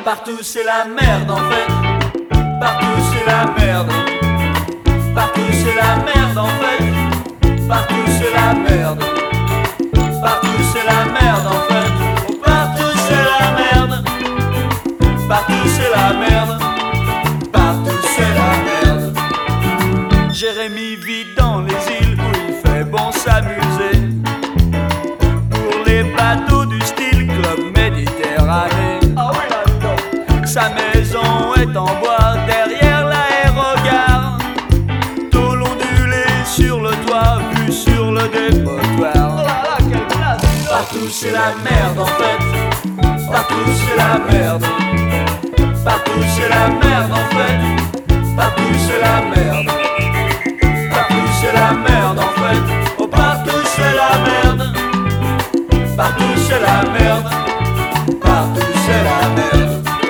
Partout c'est la merde en fait. Partout c'est la merde. Partout c'est la merde en fait. Partout c'est la merde. Partout c'est la merde en fait. Partout c'est la merde. Partout c'est la merde. Partout c'est la merde. Jérémy vit dans les îles où il fait bon s'amuser. Pour les bateaux du style Club Méditerranée. Sa maison est en bois derrière l'aérogare. Tôle ondulée sur le toit, vue sur le dépotoir. Oh là là, quelle place! Partout c'est la merde en fait. Partout c'est la merde. Partout c'est la merde en fait. Partout c'est la merde. Partout c'est la merde en fait. Oh partout c'est la merde. Partout c'est la merde. Partout c'est la merde.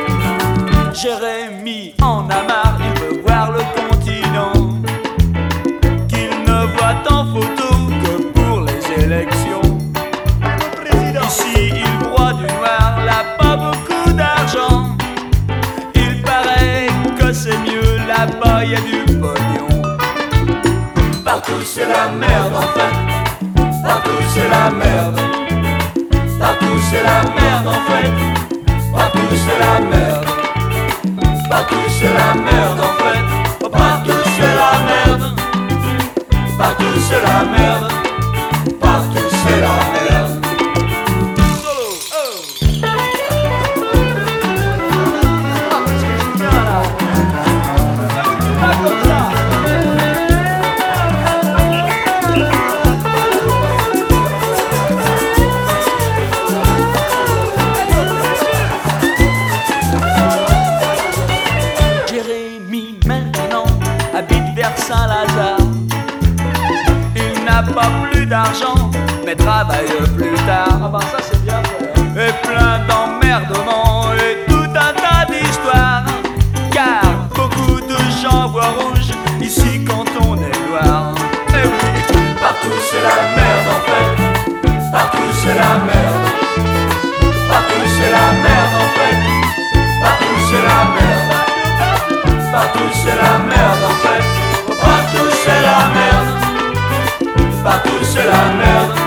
Jérémy en a marre, il veut voir le continent qu'il ne voit en photo que pour les élections. Ici il broie du noir, là pas beaucoup d'argent. Il paraît que c'est mieux, là-bas y a du pognon. Partout c'est la merde en fait. Partout c'est la merde. Partout c'est la merde en fait. Partout c'est la merde. Partout c'est la merde en fait. Partout c'est la merde. Partout c'est la merde. Partout c'est la merde. Solo, oh. Pas comme ça. Habite vers Saint-Lazare. Il n'a pas plus d'argent, mais travaille plus tard. Ah bah ça c'est bien fait. Et plein d'emmerdements et tout un tas d'histoires. Car beaucoup de gens voient rouge ici quand on est noir. Et oui, partout c'est la merde en fait. Partout c'est la merde. Partout c'est la merde en fait. Partout c'est la merde. Partout c'est la merde en fait. Partout c'est la merde. Partout c'est la merde.